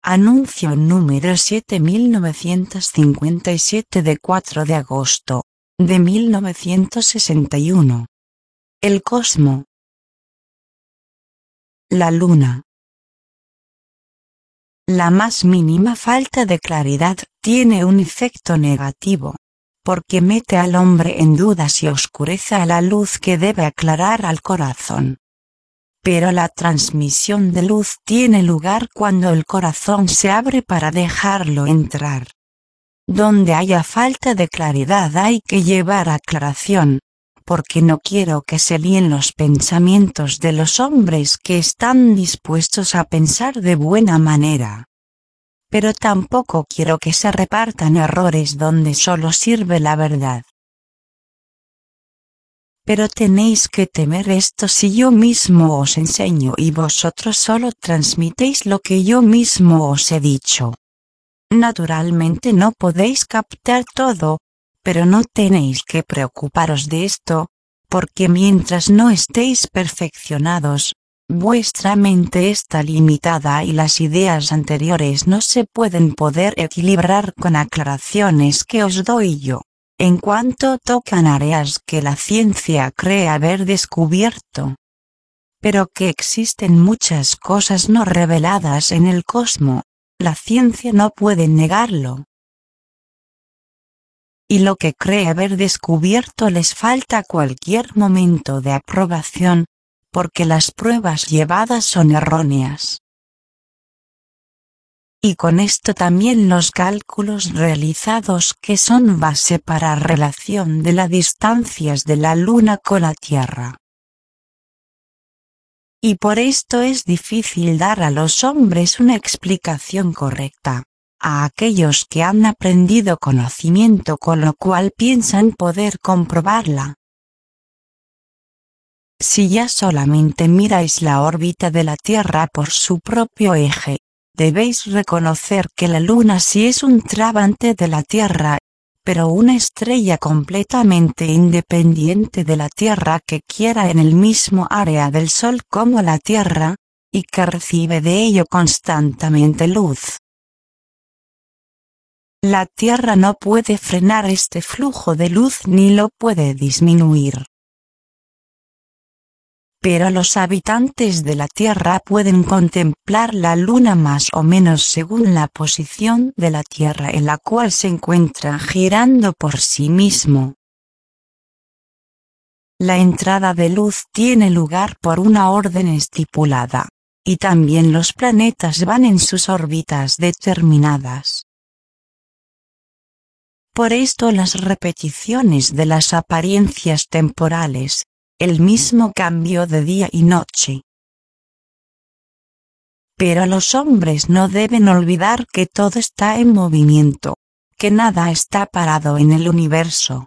Anuncio número 7957 de 4 de agosto de 1961. El cosmo. La luna. La más mínima falta de claridad tiene un efecto negativo, porque mete al hombre en dudas y oscurece a la luz que debe aclarar al corazón. Pero la transmisión de luz tiene lugar cuando el corazón se abre para dejarlo entrar. Donde haya falta de claridad hay que llevar aclaración, porque no quiero que se líen los pensamientos de los hombres que están dispuestos a pensar de buena manera. Pero tampoco quiero que se repartan errores donde solo sirve la verdad. Pero tenéis que temer esto si yo mismo os enseño y vosotros solo transmitéis lo que yo mismo os he dicho. Naturalmente no podéis captar todo, pero no tenéis que preocuparos de esto, porque mientras no estéis perfeccionados, vuestra mente está limitada y las ideas anteriores no se pueden poder equilibrar con aclaraciones que os doy yo, en cuanto tocan áreas que la ciencia cree haber descubierto. Pero que existen muchas cosas no reveladas en el cosmos, la ciencia no puede negarlo. Y lo que cree haber descubierto les falta cualquier momento de aprobación, porque las pruebas llevadas son erróneas. Y con esto también los cálculos realizados que son base para relación de las distancias de la Luna con la Tierra. Y por esto es difícil dar a los hombres una explicación correcta, a aquellos que han aprendido conocimiento con lo cual piensan poder comprobarla. Si ya solamente miráis la órbita de la Tierra por su propio eje, debéis reconocer que la Luna sí es un trabante de la Tierra, pero una estrella completamente independiente de la Tierra que quiera en el mismo área del Sol como la Tierra, y que recibe de ello constantemente luz. La Tierra no puede frenar este flujo de luz ni lo puede disminuir. Pero los habitantes de la Tierra pueden contemplar la Luna más o menos según la posición de la Tierra en la cual se encuentra girando por sí mismo. La entrada de luz tiene lugar por una orden estipulada, y también los planetas van en sus órbitas determinadas. Por esto las repeticiones de las apariencias temporales, el mismo cambio de día y noche. Pero los hombres no deben olvidar que todo está en movimiento, que nada está parado en el universo.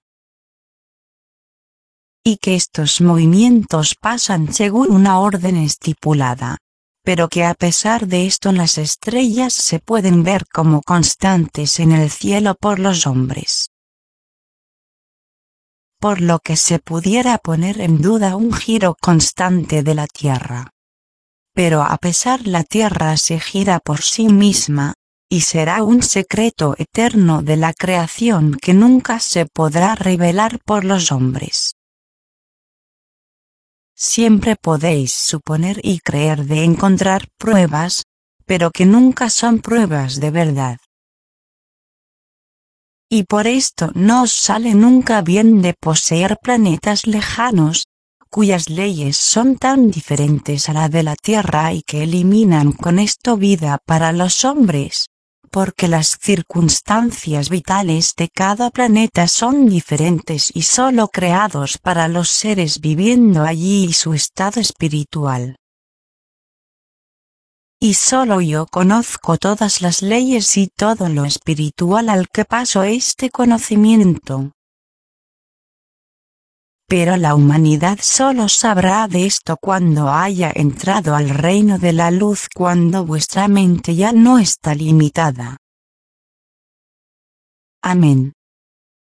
Y que estos movimientos pasan según una orden estipulada, pero que a pesar de esto las estrellas se pueden ver como constantes en el cielo por los hombres. Por lo que se pudiera poner en duda un giro constante de la Tierra. Pero a pesar la Tierra se gira por sí misma, y será un secreto eterno de la creación que nunca se podrá revelar por los hombres. Siempre podéis suponer y creer de encontrar pruebas, pero que nunca son pruebas de verdad. Y por esto no os sale nunca bien de poseer planetas lejanos, cuyas leyes son tan diferentes a la de la Tierra y que eliminan con esto vida para los hombres, porque las circunstancias vitales de cada planeta son diferentes y solo creados para los seres viviendo allí y su estado espiritual. Y solo yo conozco todas las leyes y todo lo espiritual al que paso este conocimiento. Pero la humanidad solo sabrá de esto cuando haya entrado al reino de la luz, cuando vuestra mente ya no está limitada. Amén.